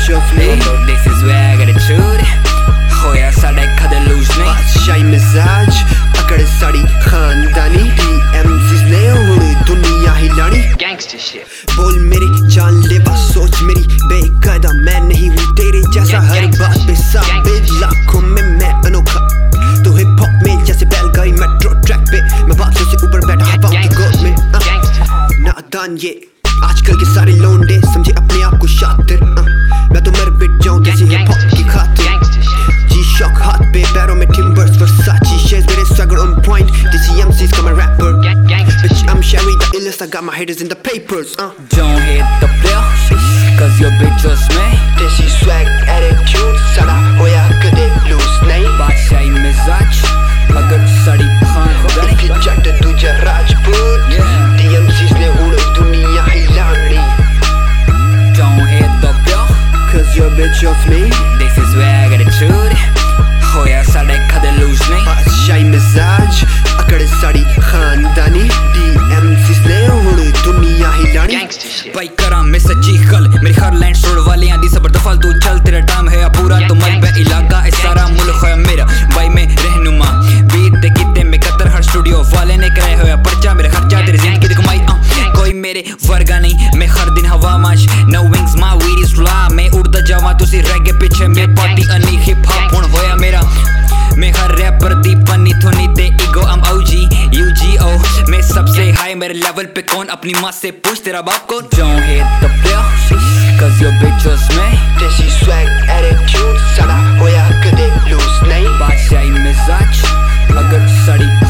bitch off me. This is where I got a chud. होया साढ़े कदे loose नहीं बादशाही मिजाज अकड़ साड़ी खानदानी DMCs ने हुई दुनिया हिलानी gangster shit बोल मेरी जानलेवा सोच मेरी बेकायदा मैं नहीं हूँ तेरे जैसा हर बात पे साबित लाखों में मैं अनोखा तो हिप हॉप में जैसे बैलगाड़ी मेट्रो ट्रैक पे मैं बातों से ऊपर बैठा हवा की गोद में नादान ये आजकल के सारे लोंडे समझे अपने आप को शातिर मैं तो मर पिट जाऊं जैसे हिप हॉप की खातिर G-Shock हाथ पे पैरों में Timbers Versace shares मेरे swagger on point DCMC's come a rapper Bitch I'm Sherry the illest I got my haters in the papers Don't hit the player Cause your bitch just me Desi swag attitude साड़ा होया कदे lose नहीं बादशाही मिजाज अगर साड़ी खानदानी की जट तुझे Rajput DMCs ने उड़ी दुनिया हिलानी Don't hit the player Cause your bitch off me This is where I got a chud होया साढ़े कदे लूज नहीं बादशाही मिजाज अकड़ साड़ी खानदानी DMCs ने उड़ी दुनिया हिलानी भाई करा मैं सच्ची खल मेरी हर लाइन छोड़ वाले आदि सबर दफाल तू चल तेरा टाइम है पूरा तो मल पे इलाका है सारा मुल्क है मेरा भाई मैं रहनुमा बीत दे किते में कतर हर स्टूडियो वाले ने कराया होया पर्चा मेरा खर्चा तेरी जिंदगी दी कमाई कोई मेरे वर्गा नहीं मैं हर दिन हवा माश no wings my weed is फ्ला मैं उड़ता जावा तुसी रह गए पीछे मैं पार्टी अनी हिप हॉप हुन होया मेरा मैं हर रैपर दी पन्नी थोनी दे ईगो I'm OG UGO मैं सबसे हाई मेरे लेवल पे कौन अपनी माँ से पूछ तेरा बाप कौन Don't hit the player Cause your bitch just me Desi swag attitude साड़ा होया कदे lose नहीं बादशाही मिजाज अगर साड़ी